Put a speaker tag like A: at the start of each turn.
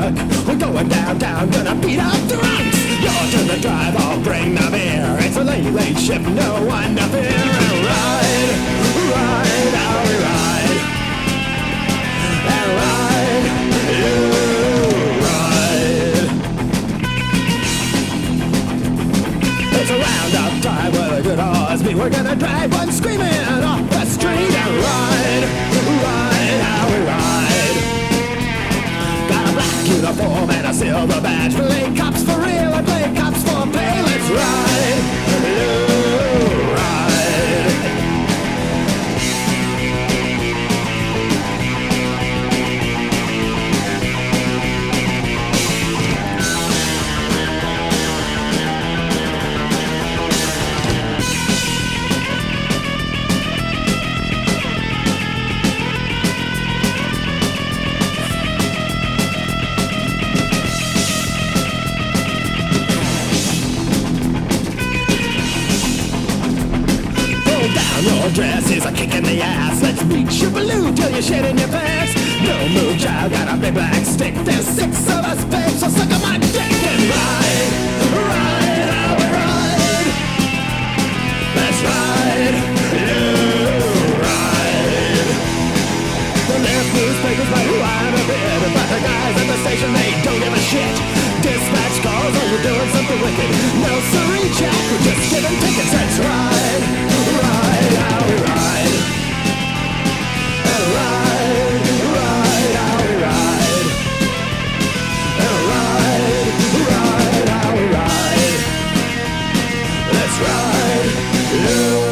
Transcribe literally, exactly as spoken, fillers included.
A: truck. We're going downtown, gonna beat up drunks. You're to the drive, I'll bring the beer. It's a late, late shift, no one to fear. And ride, ride, how we ride. And ride, you ride. It's a roundup time with a good horse beat. We're gonna drive one screaming off the street and ride, ride, how we ride. Got a black uniform and a silver badge. Play cops for real and play cops for pay. Let's ride, you ride. Your dress is a kick in the ass. Let's beat Shoobaloo till you're shit in your pants. No move, child, got a big black stick. There's six of us, babe, so suck on my dick and ride, ride, how we ride. Let's ride, you ride. The left newspapers by who I'm a bit, but the guys at the station, they don't give a shit. Dispatch calls, oh, you're doing something wicked. No sorry, Jack, we're just giving tickets. Let's ride, ride, how we ride. And ride, ride, how we ride. And ride, ride, how we ride. Let's ride, you